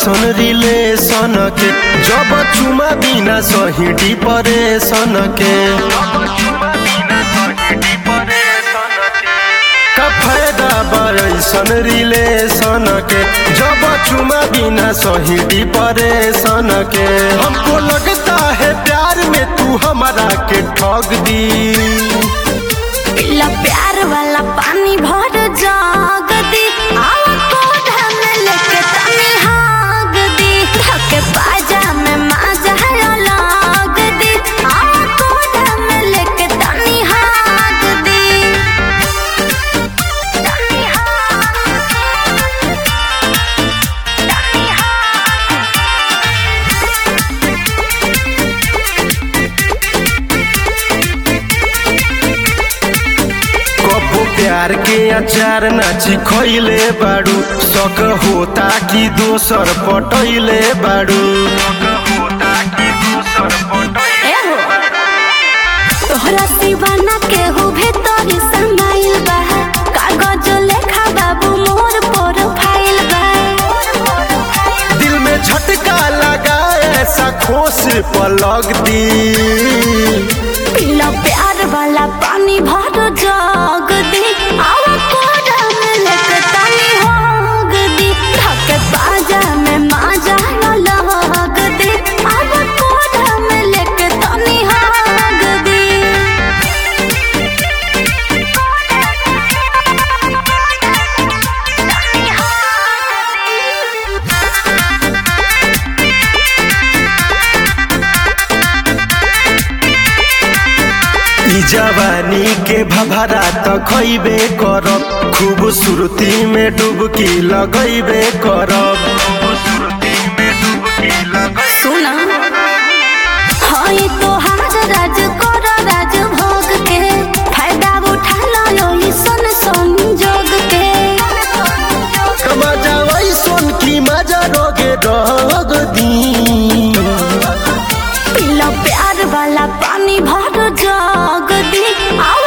ऐसन रिलेशन के जब चुमा बिना सही डिप्रेशन के का फायदा बरैसन रिलेशन के जब चुमा बिना सही डिप्रेशन के। हमको लगता है प्यार में तू हमारा के ठग दी। पिला प्यार वाला पानी भर जाग दी, आवा कोढ़ा में लेके तनी हाग दी, धके बाजा में माजा लाग दी, आवा कोढ़ा में लेके तनी हाग दी, तनी कबो प्यार के अचार नाची खैले बाड़ू, शक होता कि दोसर पटैले बाड़ू। तोहरा सिवाना केहू भीतर समाइल बा, कागज लेखा बाबू मोर प्रोफाइल बा। दिल में झटका लगा ऐसा खोस पलक दी। पिला प्यार वाला पानी भर जाग दी, आवा कोढ़ा में लेके तनी हाग दी, धके बाजा में माजा लाग दी, आवा कोढ़ा में लेके तनी हाग दी। ई जवानी के भभरा त खैबे करब, खूबसूरती में डुबकी लगैबे करब। सुना हाय तोहार राज कर राज भोग के, फायदा उठा लो सन संजोग के। मजा वैसन की मजा रोगे रग दी। पिला प्यार वाला पानी भर जाग दी, आओ